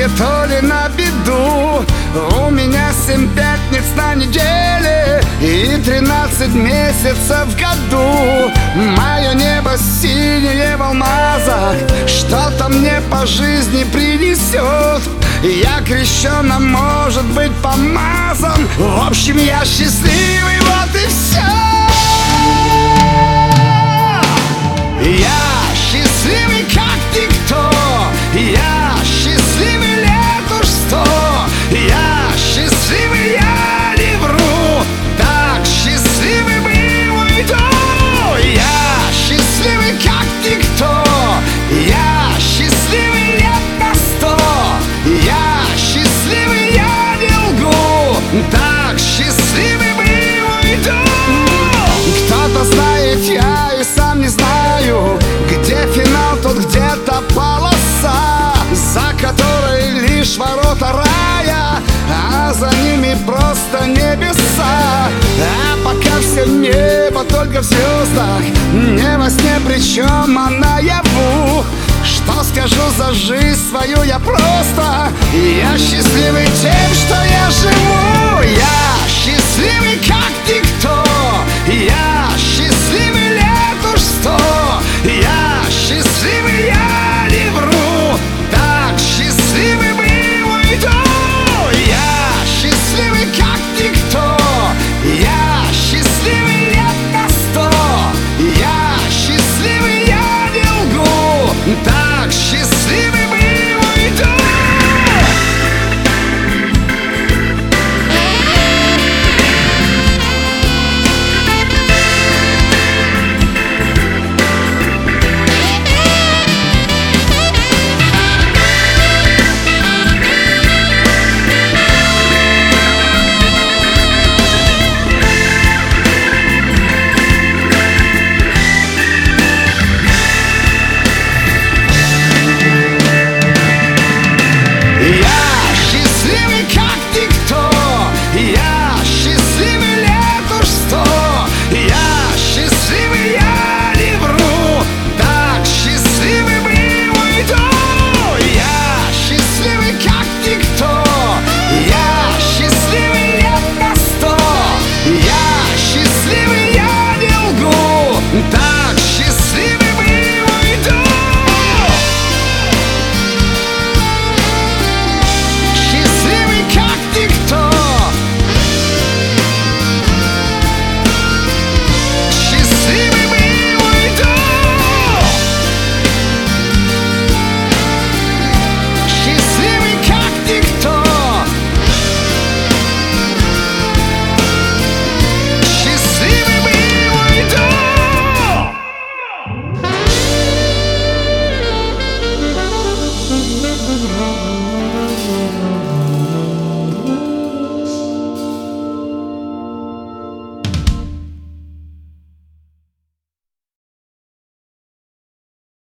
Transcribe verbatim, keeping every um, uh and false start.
то ли на беду. У меня семь пятниц на неделе и тринадцать месяцев в году. Мое небо синее в алмазах что-то мне по жизни принесет. Я крещен, а может быть помазан. В общем, я счастливый, вот и все. Я счастливый, как никто. Я счастливый лет уж сто. Я счастливый, я не вру. Так счастливый был уйду. Я счастливый, как никто. Я счастливый лет на сто. Я счастливый, я не лгу. Так счастливый был уйду. Кто-то знает, я и сам не знаю, где финал, тут где-то полоса, за которой лишь ворота рая, а за ними просто небеса. А пока все небо только в звездах, не во сне, причем а наяву. Что скажу за жизнь свою я просто: я счастливый тем, что я живу. Я счастливый, как никто. Я